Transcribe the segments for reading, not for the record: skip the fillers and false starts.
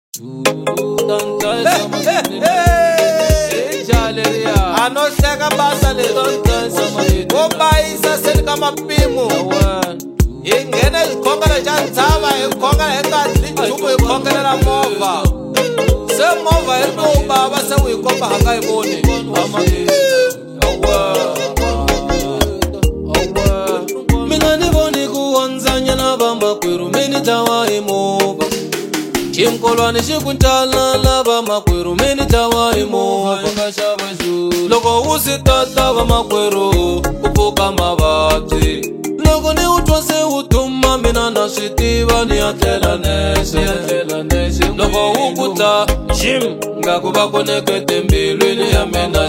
Anohleka basa leri Wobayisa seni ka mapimo Hi nghena xikhongela xa ntshava hi khongela hi ngadli nchumu hi khongelela movha se movha hi ri bava se u hi komba hanga hi voni mina ni voni ku wandzanya na vamakwerhu mini dlawa hi movha xinkolwani xi ku tala lava makwerhu mini dlawa hi movha loko u swi tata vamakwerhu ku pfuka mavabyi loko ni u twa se u duma mina na swi tiva ni ya tlela nexe loko u ku ta jim nga ku va konekete mbilwini ya mina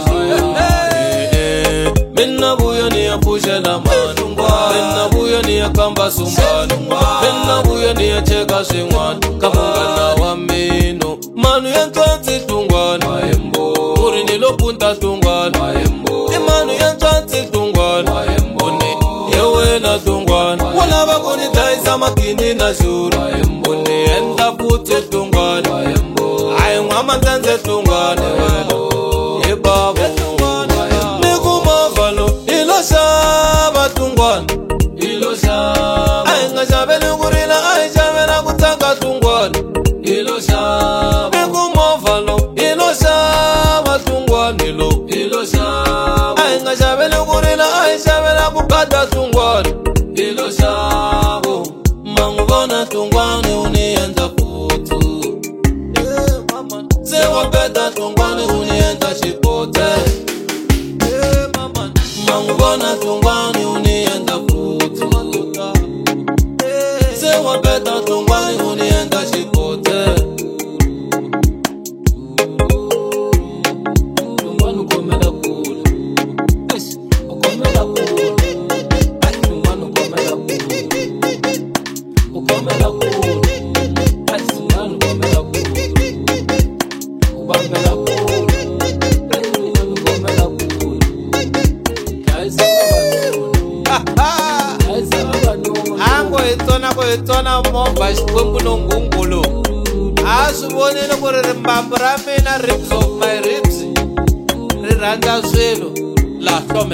mina vuya ni ya pfuxela manu mina vuya ni ya kamba sumbanu mina vuya ni ya cheka swin'wana ka munghana wa mino manu ya ntwatsi tungwana ku ri ni lo punta tungwana i manu ya ntwatsi tungwana uni ye wena tungwana wu lava ku ni dlayisa makini na xuru uni endla futhi tungwana a hi n'wamandzenze tungwana hi bava xava tungwana ilo xava a hi nga xaveli ku rila a hi xavela ku tsaka tungwana ilo xava eku movha lo ilo xava tungwana ilo xava a hi nga xaveli ku rila a hi xavela ku gada tungwana ilo xavo mangu vona tungwana u ni endla futhi se wa beta tungwana u ni endla xipote Mangubona tungwani unienda futhi se wa beta tungwani unienda xipote tungwani ukomela kule ukomela kule tungwani ukomela kule ukomela kule tungwani ukomela kule ubambela kule hi tsona movha xikwembu no ngungulu a swi vonile ku ri rimbambu ra mina ribs of my ribs ri rhandza swilo la hlome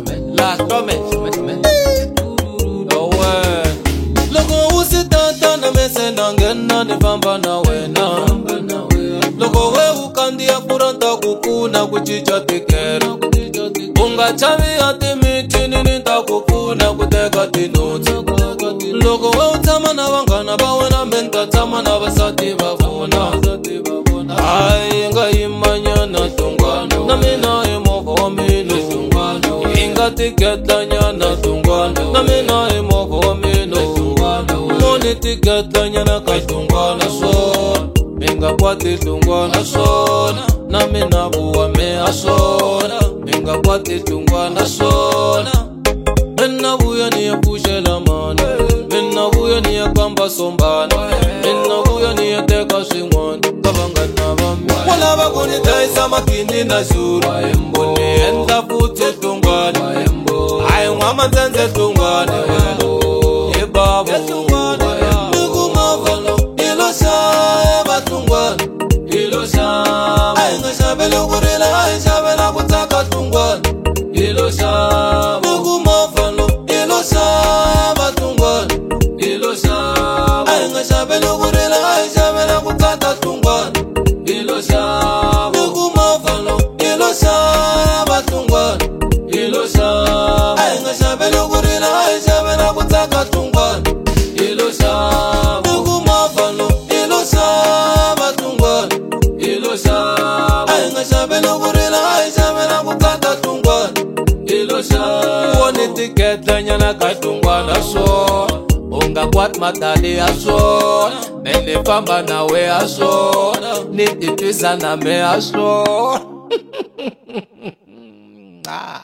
owe loko u si tata na mese na nghena ni famba na wena loko we u kandziya kuranta ku pfuna ku cinca tikero u nga chavi ya timitini ni ta ku pfuna ku teka tinotsi loko we u tshama na vanghana va wena mi ta tshama na vasati va vona hayi nga yimanyana tungwana na mina hi movha wa mina hi nga tiketanyana tungwana na mina hi movha wa mina moni tiketanyana ka tungwana swona mi nga kwati tungwana swona na mina vuwa mi a swona mi nga kwati tungwana swona mina vuya ni ya pfuxela mani mina vuya ni ya kamba sombana mina vuya ni ya teka swin'wana ka vanghana va mina wu lava ku ni dlayisa makini na xuru u ni endla futhi tungwana a hi n'wamandzenze tungwana hi bava ni ku movha lo ilo xava tungwana ilo xava a hi nga xaveli ku rila a hi xavela ku tsaka tungwana ilo xava ni ku movha lo ilo xava tungwana ilo xava a hi nga xaveli ku rila a hi xavela ku tsaka tungwana ilo xava ni ku movha lo ilo xava tungwana ilo xava a hi nga xaveli ku rila a hi xavela ku tsaka tungwana ilo xava ni ku movha lo ilo xava tungwana ilo xava a hi nga xaveli ku rila a hi xavela ku tsaka tungwana ilo xava woni tiketanyana ka tungwana swona u nga kwati matali ya swona me ni famba na we ya swona ni titwisa na me ya swona